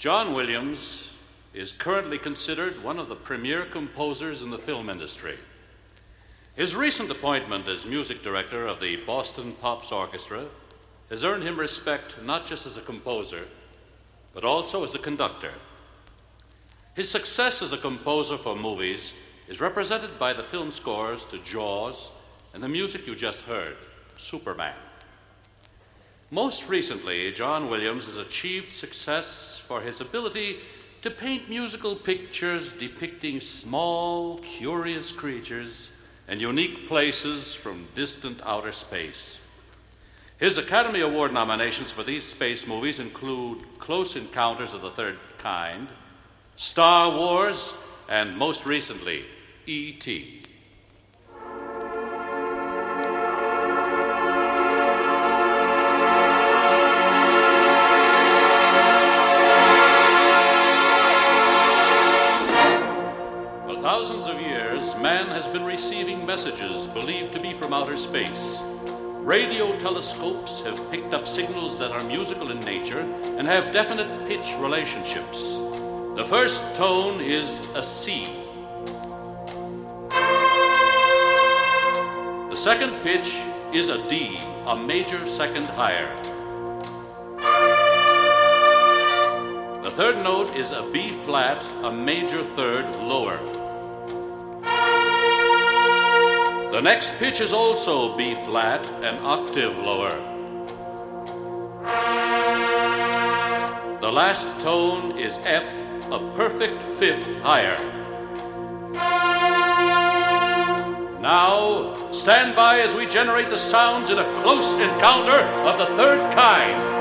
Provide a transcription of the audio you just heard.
John Williams is currently considered one of the premier composers in the film industry. His recent appointment as music director of the Boston Pops Orchestra has earned him respect not just as a composer, but also as a conductor. His success as a composer for movies is represented by the film scores to Jaws and the music you just heard, Superman. Most recently, John Williams has achieved success for his ability to paint musical pictures depicting small, curious creatures and unique places from distant outer space. His Academy Award nominations for these space movies include Close Encounters of the Third Kind, Star Wars, and most recently, E.T. For thousands of years, man has been receiving messages believed to be from outer space. Radio telescopes have picked up signals that are musical in nature and have definite pitch relationships. The first tone is a C. The second pitch is a D, a major second higher. The third note is a B flat, a major third lower. The next pitch is also B flat, an octave lower. The last tone is F, a perfect fifth higher. Now, stand by as we generate the sounds in a close encounter of the third kind.